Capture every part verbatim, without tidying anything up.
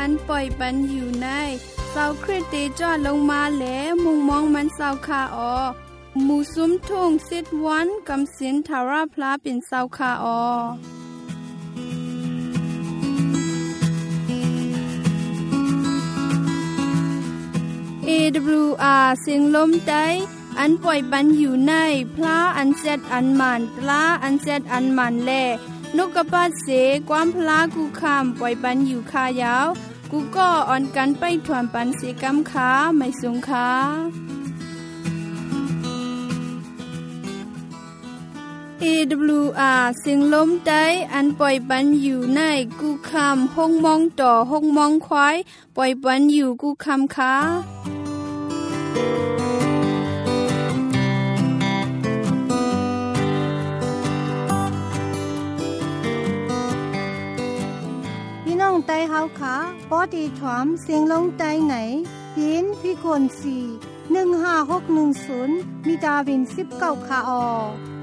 อันปล่อยปันอยู่ในเศร้าคริสเตจอดลงมาแลมุงมองมันเศร้าคาออหมู่ซุ้มทุ่งสิทธวันกำสินทาราพลาเป็นเศร้าคาออเอ ดับเบิลยู อาร์ เสียงลมใต้อันปล่อยปันอยู่ในพระอันเซดอันมันตลาอันเซดอันมันแลนกกระปาเสความพลากูคำปล่อยปันอยู่คายาวกูก็อ่อนกันไปถวนปันเสกำขาไม่สงขาเอ ดับเบิลยู อาร์ เสียงลมใต้อันปล่อยปันอยู่ในกูคำห้องมองต่อห้องมองควายปล่อยปันอยู่กูคำขาน้องไต้เฮาขาปอดีถวมเสียงลงไต้ไหนยินพี่คนสี่ หนึ่งห้าหกหนึ่งศูนย์มีดาวินสิบเก้าขาออ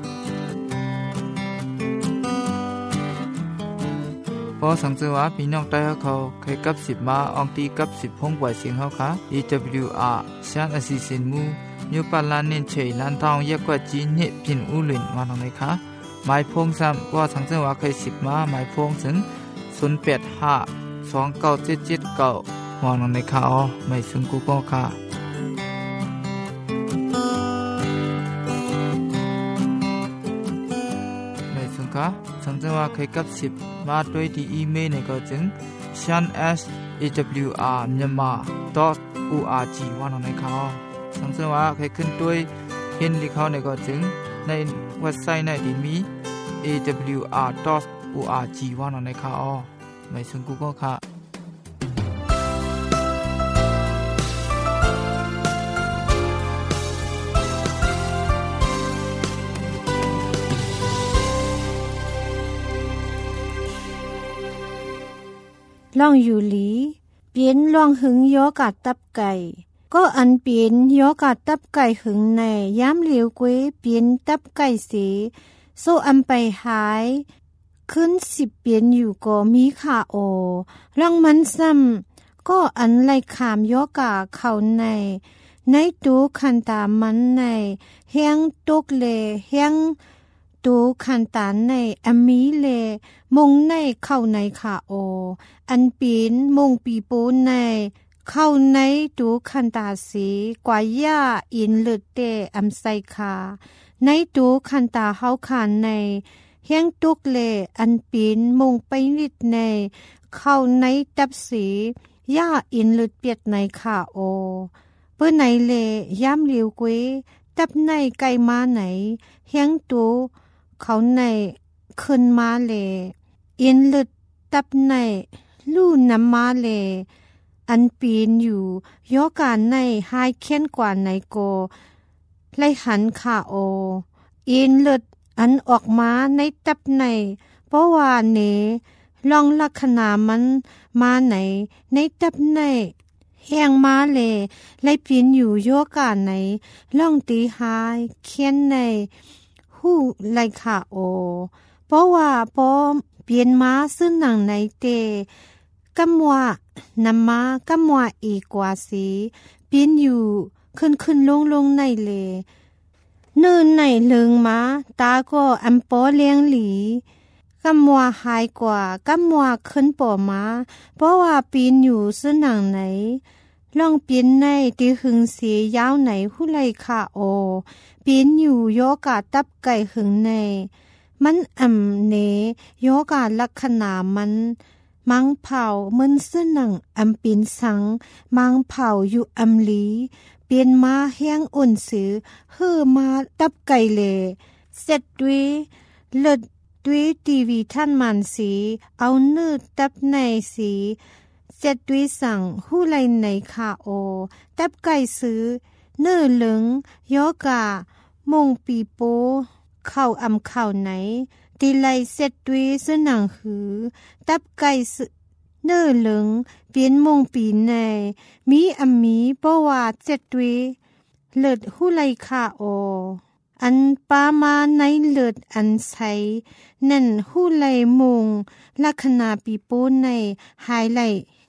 พอสังเกตว่าพี่น้องไต้เฮาเขาเคยกับสิบมาอองตีกับสิบพงปล่อยเสียงเฮาค่ะ อี ดับเบิลยู อาร์ ชานอสิสินมูยูปาลานเน้นเฉยลานทองยกว่าจีนเนพินอูหลินมาทางไหนคะหมายพงซ้ำว่าสังเกตว่าเคยสิบมาหมายพงถึงศูนย์ แปด ห้า สอง เก้า เจ็ด เจ็ด เก้ามองลงในข่าวไม่ซึ่งกูก็ค่ะไม่ซึ่งค่ะสังเกตว่าเคยกับสิบมาด้วยที่อีเมลในก็จึง ชาน เอส เอ ดับเบิลยู อาร์ myanmar ดอท โอ อาร์ จี ว่าลงในข่าวสังเกตว่าเคยขึ้นด้วยเห็นที่เขาในก็จึงในเว็บไซต์ในที่มี เอ ดับเบิลยู อาร์ ดอท โอ อาร์ จี ว่าลงในข่าวไม่ซึ่งกูก็ค่ะล่องอยู่หลีเปลี่ยนล่องหึงยอกาดตับไก่ก็อันเปลี่ยนยอกาดตับไก่หึงในย้ำเหลียวกวยเปลี่ยนตับไก่สีโซอันไปหายขึ้นสิบเปลี่ยนอยู่ก็มีขาโอล่องมันซ้ำก็อันไล่ขามยอกาเข้าในในตูคันตามันในเฮียงตุกเลเฮียงตูคันตาในอมีเลมงในเข้าในขาโออันปีนมงปีปูในเข้าในตูคันตาสีกว่าย่าอินเลือดเตอำไซคาในตูคันตาเฮาคานในเฮียงตุกเลอันปีนมงไปนิดในเข้าในตับสีย่าอินเลือดเปียดในขาโอเปื้อไหนเลย้ำเหลียวกวยตับในไก่มาไหนเฮียงตูเขาในขึ้นมาเลอินเลือดตับในลู่น้ำมาเลอันปีนอยู่ยอการในหายเค้นกว่าในโกไล่หันขาโออินเลือดอันออกมาในตับในเพราะว่าเนลองลักษณะมันมาไหนในตับในแห้งมาเลไล่ปีนอยู่ยอการไหนล่องตีหายเค้นในหู้ไล่ขาโอเพราะว่าพอเปลี่ยนมาซึ่งหนังในเตกำว่านำมากำว่าอีกว่าสีเปลี่ยนอยู่ขึ้นขึ้นลงลงในเลเนินในเลิงมาตาก็อันปอเลี้ยงหลีกำว่าหายกว่ากำว่าขึ้นปอมาเพราะว่าปีนอยู่ซึ่งหนังไหนลองเปลี่ยนในตีหึงเสียยาวไหนผู้ไล่ขาโอปีนอยู่ยอกาตับไก่หึงในมันอ่ำเนยอกาลักษณะมันมังเผามันซึ่งหนังอำปีนสังมังเผาอยู่อำลีเปลี่ยนมาแห้งอ่อนสือเฮือมาตับไก่เลเสร็จด้วยเลิศด้วยทีวีท่านมันสีเอาเนื้อตับในสีเสร็จด้วยสั่งหู้ไลในขาโอตับไก่ซื้อเนื้อเหลืองยอกามงปีโปเข้าอำเข้าไหนตีไลเสร็จด้วยซึ่งหนังหือตับไก่เนื้อเหลืองเปลี่ยนมงปีในมีอำมีเพราะว่าเสร็จด้วยเลิศหู้ไลขาโออันปามาในเลิศอันใสนั่นหู้ไลมงลักษณะปีโป้ในหายไหล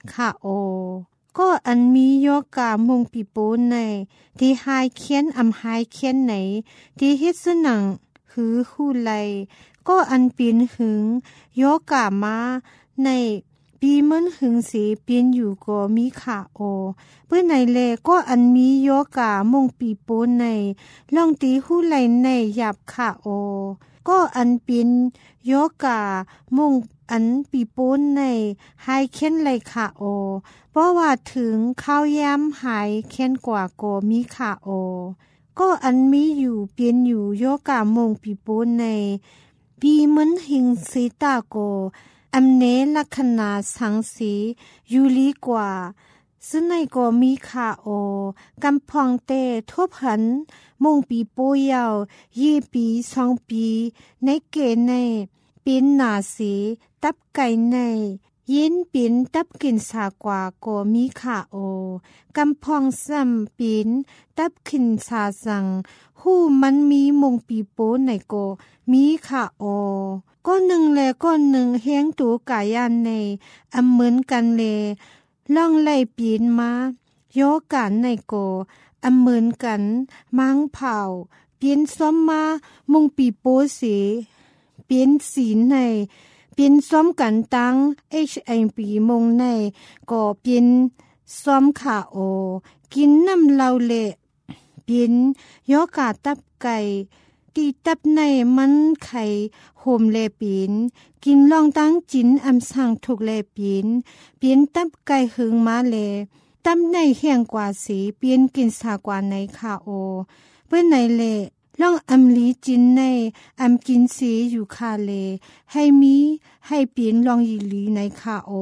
ค่ะโอก็อันมีโยกามงปีโปในที่หายเขียนอำหายเขียนไหนที่เฮ็ดสนังหือฮู้ไลก็อันปีนหึงโยกามาในปีมันหึงสีเปลี่ยนอยู่ก็มีค่ะโอเพื่อในเลก็อันมีโยกามงปีโปในลองตีฮู้ไลในหยับค่ะโอก็อันเป็นโยกามงอันปีโป้นในหายเค้นเลยค่ะโอเพราะว่าถึงข้าวย้ำหายเค้นกว่าก็มีค่ะโอก็อันมีอยู่เปลี่ยนอยู่โยกามงปีโป้นในปีมันหิงสีตาโกอำเนลักษณะสังสียูลีกว่าซึ่งในก็มีค่ะโอกำพองเตทบหันมงปีโป้ยาวยี่ปีสองปีในเกในเป็นหนาสีตับไก่ในยินปินตับกินสากว่าก็มีค่ะโอกำพองซ้ำปินตับกินสาสังหู้มันมีมงปีโป้ในก็มีค่ะโอก็หนึ่งแลก็หนึ่งเฮียงตูกายันในอำเหมือนกันเลล่องไล่ปีนมาโยกันในโกอำเหมือนกันมังเผาเปลี่ยนซ้อมมามุงปีโป้สีเปลี่ยนสีในเปลี่ยนซ้อมกันตั้ง เอช ไอ พี มงในก็เปลี่ยนซ้อมขาโอกินน้ำเหล้าเละเปลี่ยนโยกาตับไก่ตีตับในมันไข่โหมเลปีนกินลองตั้งจินอำสั่งถูกเลปีนเปลี่ยนตับไก่หึงมาเลตับในแห้งกว่าสีเปลี่ยนกินสากว่าในค่ะโอเพื่อในเลลองอำลีจินในอำกินสีอยู่ค่ะเลให้มีให้เปลี่ยนลองยีลีในค่ะโอ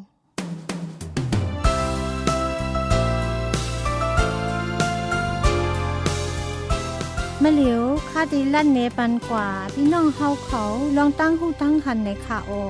มะเหลียวคาดิลั่นเนปันกว่าพี่น้องเฮาเขาลองตั้งหูตั้งหันในค่ะโอ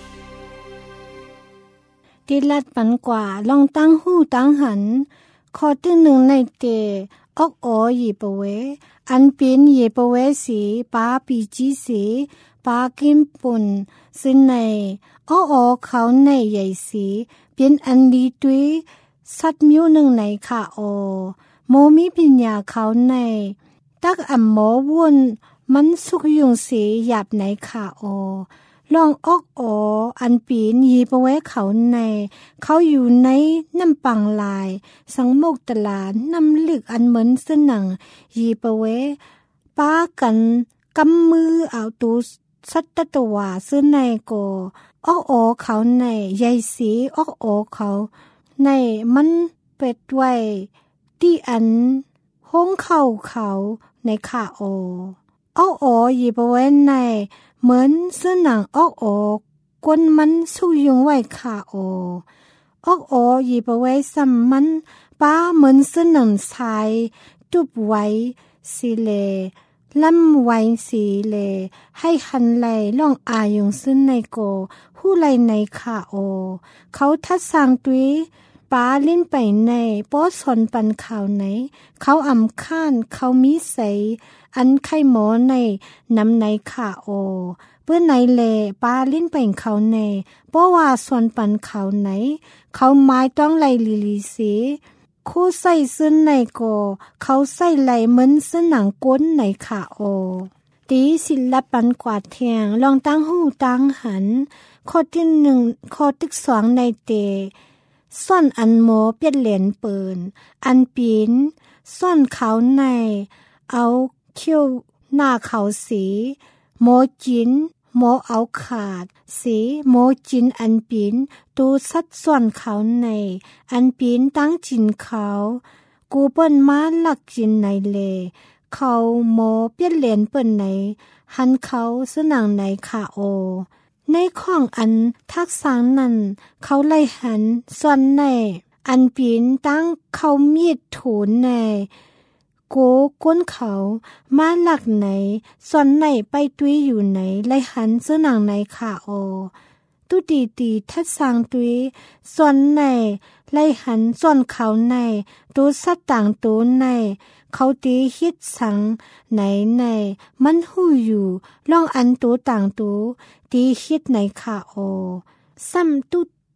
ดิลัดปันกว่าลองตั้งหูตั้งหันขอตึงหนึ่งในเตออกโอยีปเวอันเป็นยีปเวสีปาปีจีสีปากิมปุ่นซึ่งในอ้ออเขาในใหญ่สีเป็นอันดีตุยสัตว์มิวหนึ่งในค่ะโอโมมีปัญญาเขาในตักอ่ำหมอวุ่นมันสุกยุงสีหยาบในขาโอลองออกโออันปีนยีปะไว้เขาในเขาอยู่ในน้ำปังลายสังโมกตลาดน้ำลึกอันเหมือนสนังยีปะไว้ป้ากันกำมือเอาตูสัตตตัวซื้อในโกออกโอเขาในใหญ่สีออกโอเขาในมันเป็ดไว้ที่อันห้องเข้าเขาในขาโอออกโอยีบไว้ในเหมือนเสื้อหนังออกโอกวนมันสู้ยุงไว้ขาโอออกโอยีบไว้ซ้ำมันป้าเหมือนเสื้อหนังชายตุบไว้สีเลล่ำไว้สีเลให้หันไหลล่องอายุงซึ่งในโกหู้ไหลในขาโอเขาทัดสางตุยป้าลิ้นไปในป้อสอนปันข่าวไหนเขาอ่ำข้านเขามีใสอันไข่หมอในน้ำในขาโอเพื่อในเลป้าลิ้นไปเขาในป้อว่าสอนปันข่าวไหนเขาไม้ต้องไหลลิลิสีคู่ใส่ซึ่งในโกเขาใส่ไหลเหมือนเส้นหนังก้นในขาโอตีศิลปันกวาดแทงลองตั้งหูตั้งหันข้อที่หนึ่งข้อที่สองในเตซ่อนอันโมเปียดเหรียญเปินอันปีนซ่อนเขาในเอาเขี้ยวหน้าเขาสีโมจินโมเอาขาดสีโมจินอันปีนตูสัดซ่อนเขาในอันปีนตั้งจินเขากูเปิ้นมาหลักจินในเลเขาโมเปียดเหรียญเปินในหันเขาสนังในขาโอในข้องอันทักษะนั้นเขาไล่หันส่วนในอันปีนตั้งเขามีดถูนในโกก้นเขามาหลักไหนส่วนไหนไปตุยอยู่ไหนไล่หันเสื้อหนังในขาโอตุตีตีทัดสางตุยส่วนในไล่หันส่วนเขาในตูสัตต่างตูในเขาตีฮิตสังไหนในมันหูอยู่ล่องอันตูต่างตูตีฮิตในขาโอซ้ำตุ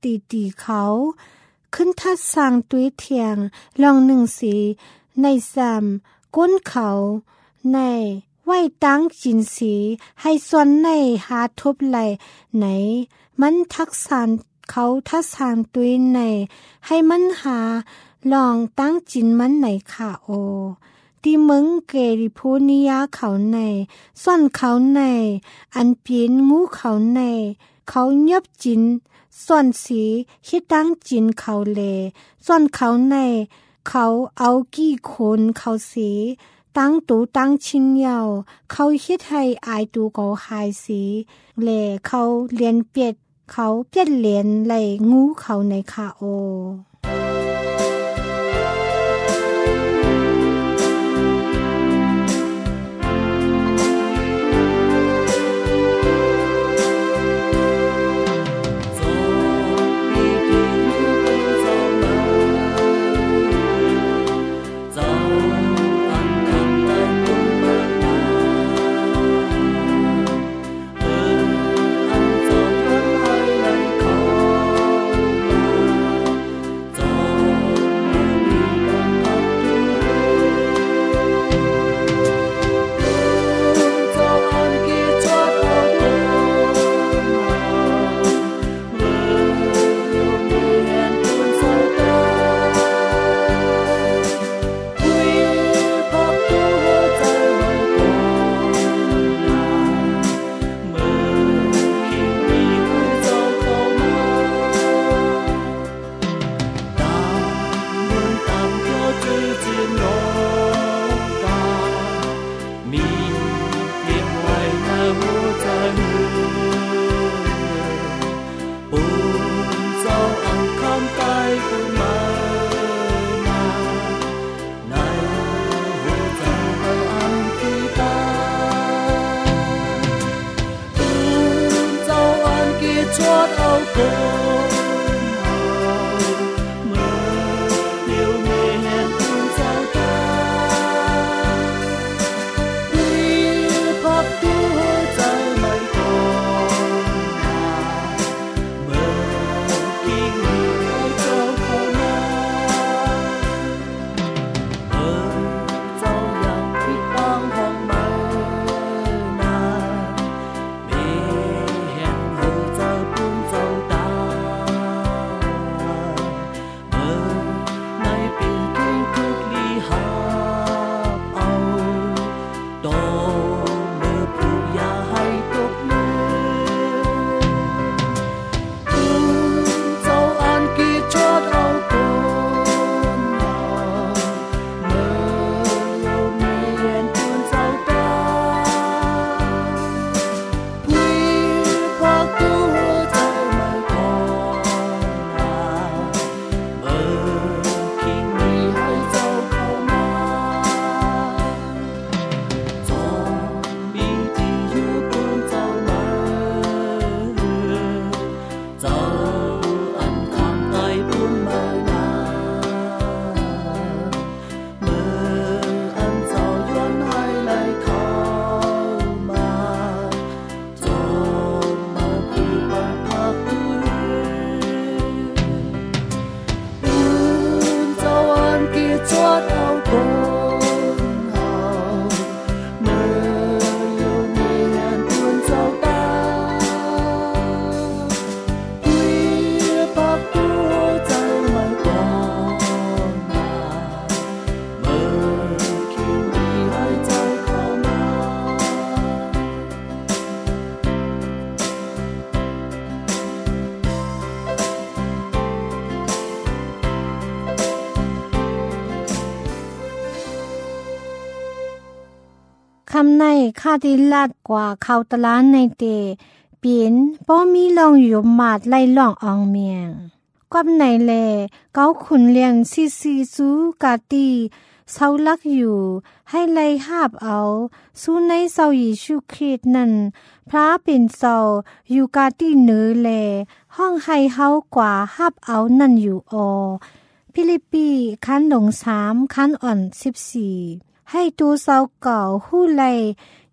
ตีตีเขาขึ้นทัดสร้างตุยเทียงลองหนึ่งสีในสามก้นเขาในไว้ตั้งจินสีให้ส่วนในหาทุบไหลไหนมันทักษานเขาทัดสร้างตุยในให้มันหาลองตั้งจินมันไหนค่ะโอตีมึงเกริพูนิยาเขาในส่วนเขาในอันเปลี่ยนงูเขาในเขายบจินส่วนสีคิดตั้งจินเขาเลส่วนเขาในเขาเอากี่คนเขาสีตั้งตูตั้งชินยาวเขาคิดให้อายตูเขาหายสีเลเขาเลียนเปียดเขาเปียดเลียนไหลงูเขาในค่ะโอคำในคาดิลาดกว่าเขาตลาดในเตเปลี่ยนป้อมีลองอยู่มาดไล่ล่องอองเมียงกับในแลเกาขุนเลียงซีซีซูกาตีเศร้าลักอยู่ให้ไล่หาบเอาสู้ในเศร้ายิชูคริสต์นั่นพระเป็นเศร้าอยู่กาตีเนือแลห้องให้เฮากว่าหาบเอานั่นอยู่ออฟิลิปปีคันหลงสามคันอ่อนสิบสี่ให้ตูเศร้าเก่าหู้ไล่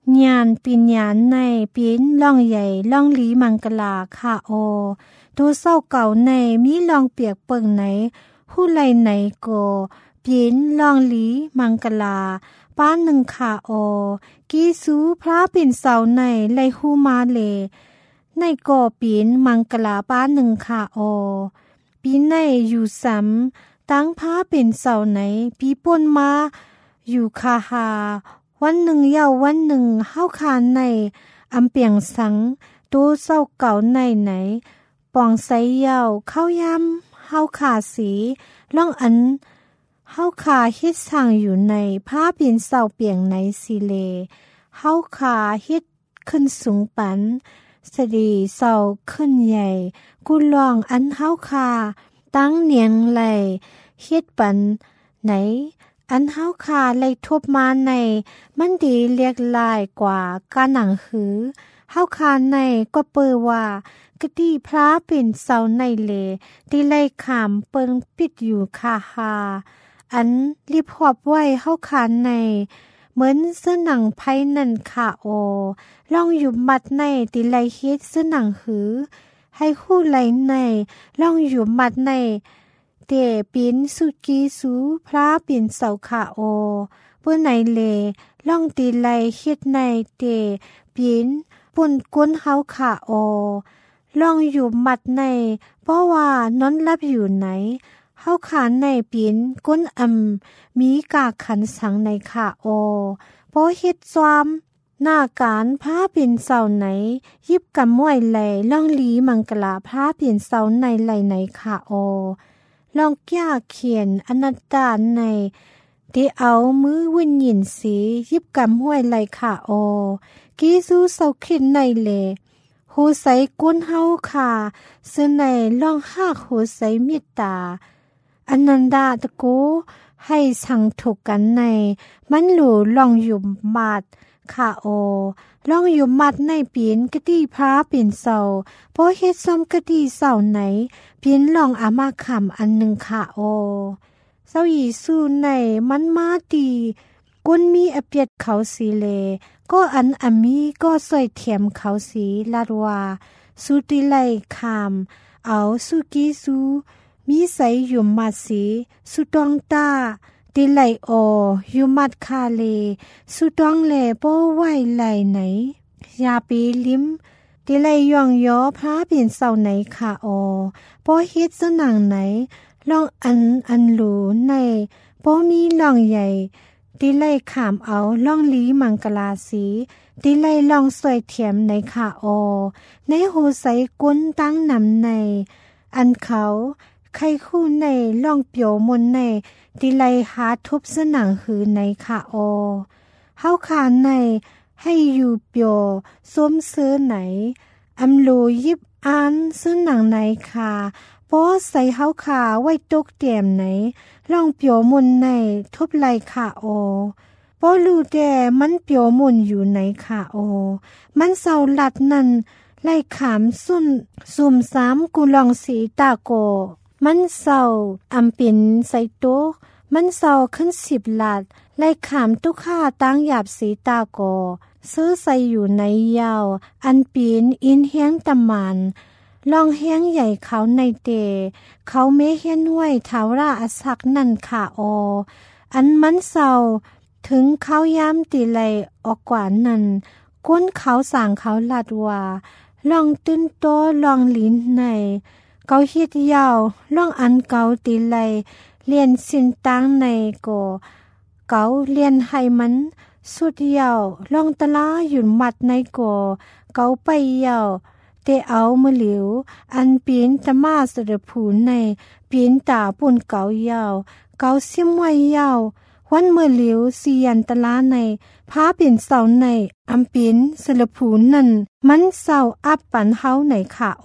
ญาณปิญญาณในปีนล่องใหญ่ล่องหลีมังกลาค่ะโอตัวเศร้าเก่าในมีลองเปียกเปิงไหนหู้ไหลไหนก็ปีนล่องหลีมังกลาป้าหนึ่งค่ะโอกีสูพระปิ่นเสาในไหลหูมาเลในก่อปีนมังกลาป้าหนึ่งค่ะโอปีในอยู่ซ้ำตั้งพระเป็นเสาไหนปีป่นมาอยู่คาหาวันหนึ่งเย้าวันหนึ่งเฮาคานในอำเปียงสังตู้เศร้าเก่าในไหนปองไสเย้าเข้ายำเฮาขาสีล่องอันเฮาขาเฮ็ดสร้างอยู่ในผ้าเป็นเสาเปียงในสิเลเฮาขาเฮ็ดขึ้นสูงปันสดีเสาขึ้นใหญ่กุลองอันเฮาขาตั้งเนียงไหลเฮ็ดปันไหนอันเฮาคาเลยทบมาในมันดีเรียกลายกว่าการหนังหือเฮาคาในก็เปิดว่ากะดีพระเป็นเสาในเลตีไลขามเปิงปิดอยู่คาหาอันรีบหอบไว้เฮาคาในเหมือนเสื้อหนังไพ่นั่นค่ะโอลองอยู่มัดในตีไลเฮ็ดเสื้อหนังหือให้คู่ไหลในลองอยู่มัดในเตปินสุกีสูพระปิ่นเสาขาโอเพื่อไหนเลล่องตีไลเฮ็ดในเตปินปุ่นก้นเฮาขาโอล่องอยู่มัดในเพราะว่านอนรับอยู่ไหนเฮาขาในปินก้นอำมีกาขันสังในขาโอเพราะเฮ็ดซวามหน้าการพระปิ่นเสาไหนยิบกำมวยไหลล่องลีมังกลาพระปิ่นเสาในไหลในขาโอลองแก้เขียนอนัตตาในที่เอามือวิญญินสียิบกำห้วยไหลขาโอกีซูเศร้าขินในเลหูใสก้นเฮาขาเสื้อในล่องหากหูใสมิตาอนันดาตะโกให้สั่งถูกกันในมันหลูลองอยู่มาดขาโอล่องอยู่มัดในปีนกะดีพระปีนเสาเพราะเฮ็ดซ้อมกะดีเสาไหนปีนลองอามาคำอันหนึ่งค่ะโอเศร้ายีสู้ในมันมาดีกุนมีอเปียดเขาสีเลก็อันอามีก็สวยเทียมเขาสีลาดวาสุติไลคามเอาสุกีสูมีใสอยู่มัดสีสุตองตาติไลโอยูมัดคาเลสุดองเลโปไว้ไหลไหนยาปีลิมติไลยองยอพระเปลี่ยนเสาไหนค่ะโอโปเฮ็ดสนังไหนลองอันอันหลูในโปมีลองใหญ่ติไลขามเอาลองลีมังกลาสีติไลลองสวยเทียมในค่ะโอในโหใสก้นตั้งนำในอันเขาใครคู่ในล่องเปียวมนในติไลหาทุบสนังหือในค่ะโอเฮาขาในให้อยู่เปียวส้มเสื้อไหนอำโลยิบอันซื้อหนังไหนค่ะเพราะใส่เฮาขาไว้ตกเตียมไหนล่องเปียวมนในทุบไหลค่ะโอเพราะลูแดมันเปียวมนอยู่ในค่ะโอมันเศร้าหลัดนั่นไล่ขามสุนซุ่มสามกุลองสีตาโกมันเศร้าอำปินใส่โต๊ะมันเศร้าขึ้นสิบหลัดไล่ขามตุค่าตั้งหยาบสีตาโกซื้อใส่อยู่ในยาวอันปีนอินเฮียงตะมันลองเฮียงใหญ่เขาในเตเขาเมเฮียนห้วยเทาราอสักนั่นค่ะโออันมันเศร้าถึงเขาย้ำตีไลออกกว่านั้นก้นเขาสั่งเขาลาดว่าลองตื้นโตลองลิ้นในเกาเฮ็ดยาวล่องอันเกาตีไลเลียนสินตังในโกเกาเลียนให้มันสุดยาวล่องตะลาหยุ่นมัดในโกเกาไปยาวเตเอามือเหลียวอันปีนตะมาสระผูในปีนตาปุ่นเกายาวเกาเสียมไว้ยาววันมือเหลียวเสียนตะลาในพาเป็นเสาในอำปีนสระผูนั่นมันเสาอับปันเฮาในค่ะโอ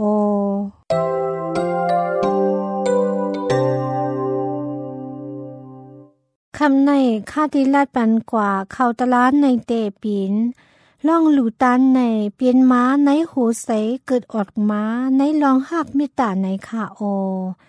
คำในคาติลาดปันกว่าเขาตลาดในเตปีนล่องหลูตันในเปลี่ยนม้าในหูใสเกิดออกม้าในลองหักมิตาในขาโอ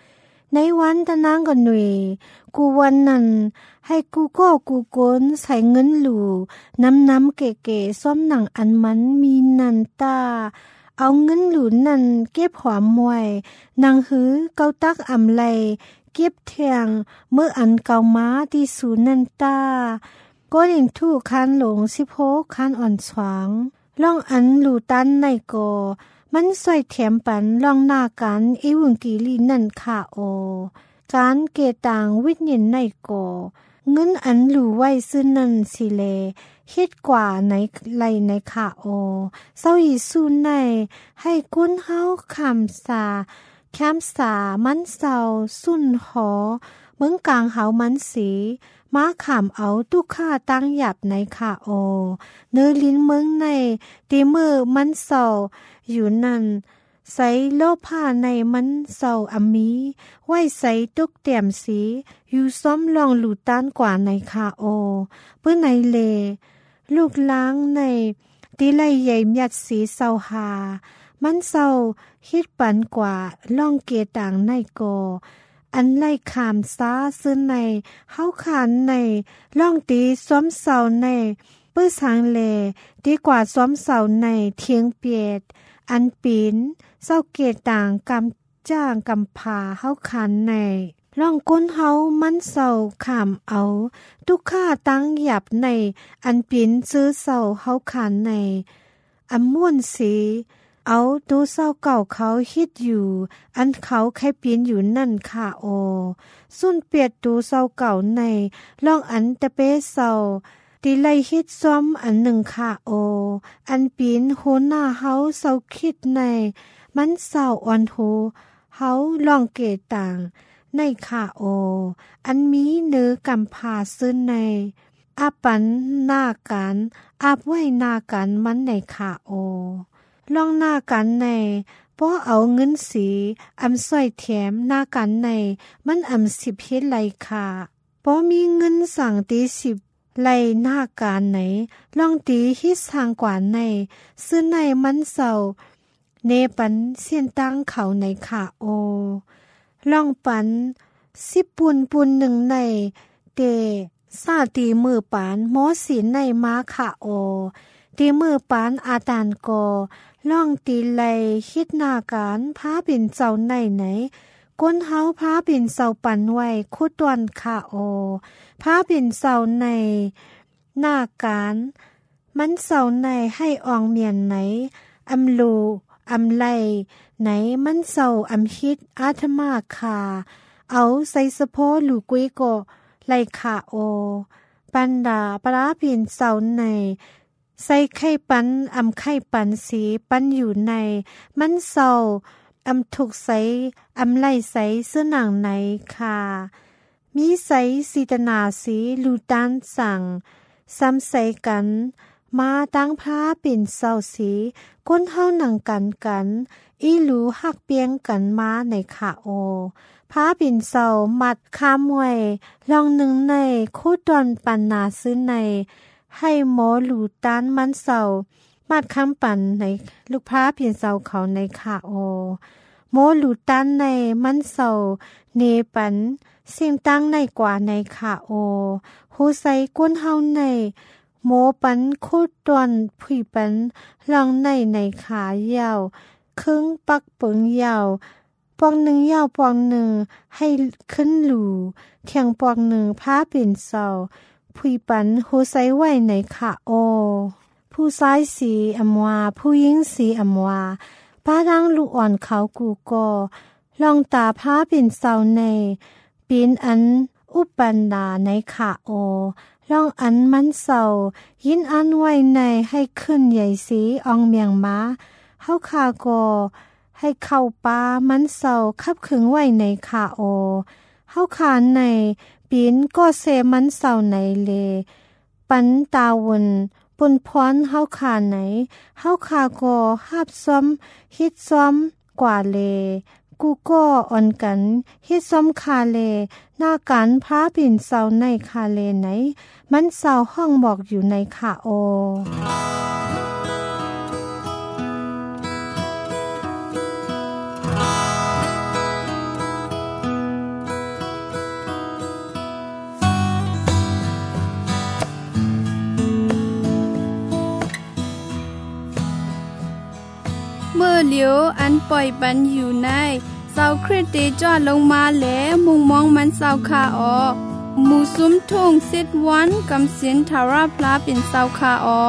ในวันตะนางก็หนุ่ยกูวันนั้นให้กูก็กูโกนใส่เงินหลูน้ำน้ำเก๋ๆซ้อมหนังอันมันมีนันตาเอาเงินหลูนั่นเก็บหอมมวยนางหือเกาตักอำไลเก็บเทียงเมื่ออันเกามาที่สูนันตาก็เล่นทู่คันหลงสิโพคันอ่อนสวางล่องอันหลูตันในกอมันสวยเถียมปันลองหน้ากันอีวงกีลีนั่นค่ะโอการเกต่างวิญญาณในก่อเงินอันหลูไว้ซื้อนั่นสิเลเฮ็ดกว่าในไหลในค่ะโอเศร้าอีสู้ในให้กุ้นเฮาคำสาแคมสามันเศร้าสุ่นหอเมืองกลางเฮามันสีมาขามเอาตุค่าตั้งหยับในค่ะโอเนื้อลิ้นเมืองในตีมือมันเศร้าอยู่นั่นใส่โลผ้าในมันเศร้าอมีไว้ใส่ตุกเตี่ยมสีอยู่ซ้อมลองหลูต้านกว่าในคาโอเพื่อในเลลูกล้างในตีไลใหญ่ยัดสีเศร้าหามันเศร้าฮิดปันกว่าล่องเกต่างในกออันไล่ขามซ้าซื้อในเฮาขานในล่องตีซ้อมเศร้าในเปื้อสางเลดีกว่าซ้อมเศร้าในเทียงเปียดอันปีนเศร้าเกต่างกำจ้างกำพาเฮาขันในล่องก้นเฮามันเศร้าขามเอาทุกข้าตั้งหยับในอันปีนซื้อเศร้าเฮาขันในอันม่วนสีเอาตูเศร้าเก่าเขาฮิตอยู่อันเขาแค่ปีนอยู่นั่นค่ะโอสุ่นเปียดตูเศร้าเก่าในล่องอันตะเปเศร้าตีไลฮิตซ้อมอันหนึ่งค่ะโออันปีนโหหน้าเฮาเศร้าคิดในมันเศร้าอ่อนโหเฮาลองเกต่างในค่ะโออันมีเนื้อกำพาซึ้นในอาปันหน้ากันอาบไว้หน้ากันมันในค่ะโอลองหน้ากันในเพราะเอาเงินสีอำสร้อยแถมหน้ากันในมันอำสิบเฮ็ดไรค่ะเพราะมีเงินสั่งตีสิบไล่หน้าการไหนลองตีฮิตทางกว่าในซื้อในมันเศร้าเนปันเสียนตั้งเขาในค่ะโอลองปันสิบปุนปุนหนึ่งในเตซาตีมือปานหมอศีลในมาค่ะโอตีมือปานอาตานกอล่องตีไลฮิตหน้าการพาเป็นเจ้าในไหนก้นเฮาพาเป็นเสาปันไว้คุดตวนค่ะโอพาเป็นเสาในหน้าการมันเสาในให้อองเมียนไหนอำลูอำไลไหนมันเสาอำฮิตอาธมาคาเอาใส่สะโพลูกุยโกไลค่ะโอปันดาปราเป็นเสาในใส่ไข่ปันอำไข่ปันสีปันอยู่ในมันเศร้าอำถูกใสอำไล่ใสเสื้อหนังไหนค่ะมีใสสีตนาสีลูตานสั่งซ้ำใสกันมาตั้งผ้าเป็นเศร้าสีก้นเฮาหนังกันกันอีหลูหักเปียงกันมาในค่ะโอผ้าเป็นเศร้ามัดคามไว้ลองหนึ่งในคู่ตอนปันนาซื้อในให้หมอหลูต้านมันเศร้ามัดคำปั่นในลูกพระเพียนเศร้าเขาในค่ะโอหมอหลูต้านในมันเศร้าเนปันเสียงตั้งในกว่าในค่ะโอหูใส่ก้นเฮาในหมอปันโคตรตอนผุยปันลองในในขายาวครึ่งปักเปิงยาวปองหนึ่งยาวปองหนึ่งให้ขึ้นหลูเทียงปองหนึ่งพาเป็นเศร้าผุยปันหูใส่ไว้ในค่ะโอผู้ซ้ายสีอำวาผู้หญิงสีอำวาป้าดังลูกอ่อนเขากูกอลองตาพาเป็นเศร้าในปีนอันอุปันดาในค่ะโอลองอันมันเศร้ายินอันไว้ในให้ขึ้นใหญ่สีอองเมียงม้าเฮาคากอให้เข้าป้ามันเศร้าคับขึงไว้ในค่ะโอเฮาคานในปีนก็เซมันเศร้าในเลปันตาวนปนพรเฮาขาไหนเฮาคากอฮาบซ้อมฮิตซ้อมกว่าเลกูก็อ่อนกันฮิตซ้อมคาเลหน้าการพาปิ่นเศร้าในคาเลไหนมันเศร้าห้องบอกอยู่ในค่ะโอเมื่อเหลียวอันปล่อยปันอยู่ในเสาคริสเตจอดลงมาแหลมุงมองมันเสาคาออหมู่ซุ้มทุ่งเซตวันกำสินทาราพลาเป็นเสาคาออ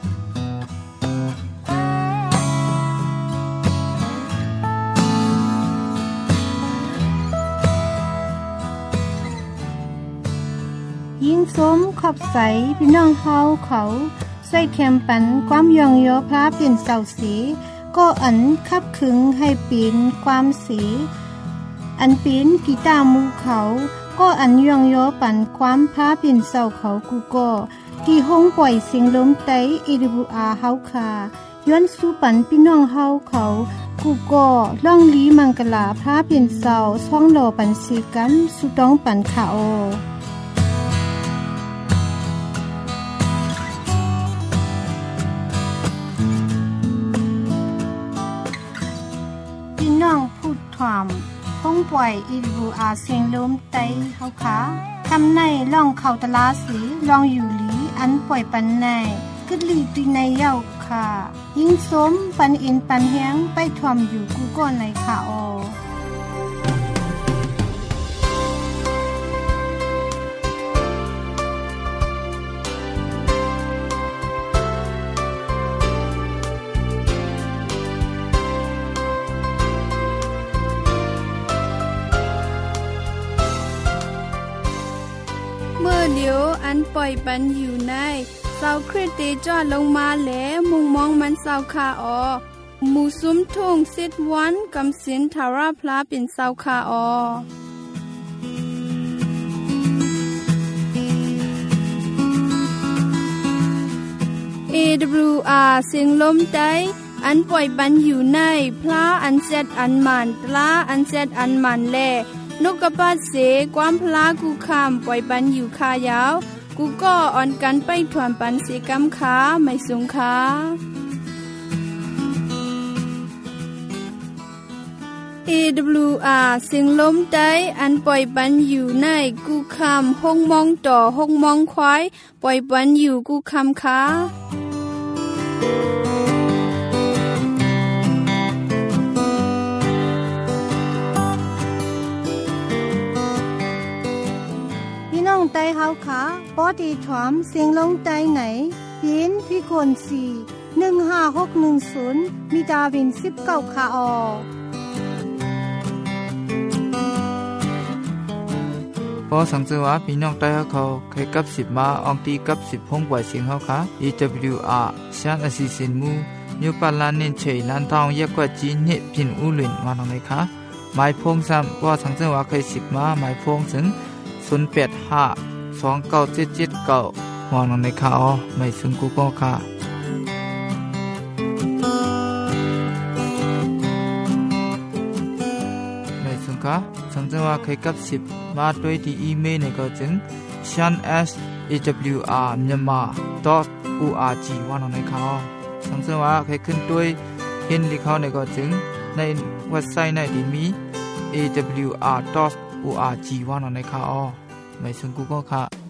ยิ่งสมขอบใสพี่น้องเฮาเขาใส่แคมปันความยองยอพระเปลี่ยนเสาสีก็อันคับขึงให้ปีนความสีอันปีนกีตาร์มูเขาก็อันยองยอปันความพระเปลี่ยนเสาเขากูก็ที่ห้องปล่อยเสียงลมไต เอ ดับเบิลยู อาร์ เฮาคาย้อนสู่ปันพี่น้องเฮาเขากูก็ล่องลีมังกลาพระเปลี่ยนเสาช่องโลปันสีกันสุต้องปันขาโอน้องพูดถามห้องปล่อย เอ ดับเบิลยู อาร์ เสียงลมไตเฮาขาทำในล่องเข้าตลาสีลองอยู่หลีอันปล่อยปันในกึดลีตีในเย้าค่ะยิ่งสมปันอินปันแฮงไปทอมอยู่กูก็ในค่ะออเหลียวอันปล่อยปันอยู่ในเสาคริสเตจอดลงมาแหลมุงมองมันเสาคาออหมู่ซุ้มทุ่งเซตวันกำสินทาราพลาเป็นเสาคาออ เอ ดับเบิลยู อาร์ เสียงลมไตอันปล่อยปันอยู่ในพลาอันเซตอันมันตลาอันเซตอันมันแลนกกระปัดเสความพลากูคำปล่อยปันอยู่คายาวกูก็อ่อนกันไปถวนปันเสกำขาไม่สงขา เอ ดับเบิลยู อาร์ เสียงลมไตอันปล่อยปันอยู่ในกูคำห้องมองต่อห้องมองควายปล่อยปันอยู่กูคำขาไตเฮาขาปอดีถวมเสียงลงไตไหนปีนพี่คนสี่หนึ่งห้าหกหนึ่งศูนย์มีดาวินสิบเก้าคาออพอสังเกตว่าพี่น้องไตเขาเคยกับสิบมาอองตีกับสิบห้องปล่อยเสียงเขาค่ะ เอ ดับเบิลยู อาร์ ชานอสิสินมูนิวปาลานเน้นเฉยลันทองแยกกว่าจีนเนี่ยพินอุลินมาตรงไหนคะหมายพงซ้ำพอสังเกตว่าเคยสิบมาหมายพงถึงศูนย์แปดห้าสองเก้าเจ็ดเจ็ดเก้าหวานในข่าวไม่ซึ่งกูก็ค่ะไม่ซึ่งค่ะสังเกตว่าเคยกับสิบมาด้วยที่อีเมลในก็จึง shan s a w r myanmar dot org หวานในข่าวสังเกตว่าเคยขึ้นด้วยเห็นที่เขาในก็จึงในเว็บไซต์ในที่มี เอ ดับเบิลยู อาร์ ดอท org ว่านอนในข่าวไม่ซึ่งกูก็ค่ะ